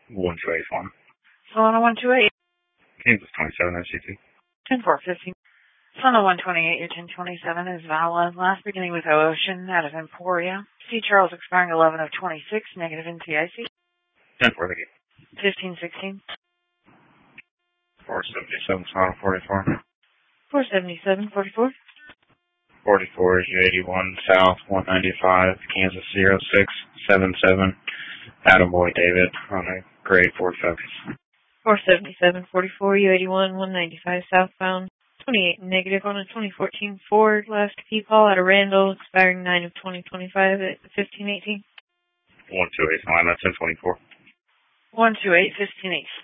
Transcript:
1281. Solana 128. Kansas 27 SCT. 10415. Solana 128, your 1027 is valid. Last beginning with Ocean out of Emporia. C. Charles expiring 11 of 26, negative NTIC. 1048. 1516. 477 Solana 44. 477, 44. 44 is U81 South 195, Kansas 0677. Attaboy David on a grade 4 focus. 477, 44, U81 195 southbound. 28 negative on a 2014 Ford. Last P-Paul out of Randall, expiring 9 of 2025 at 1518. 128 line, that's 1024. 128, 1518.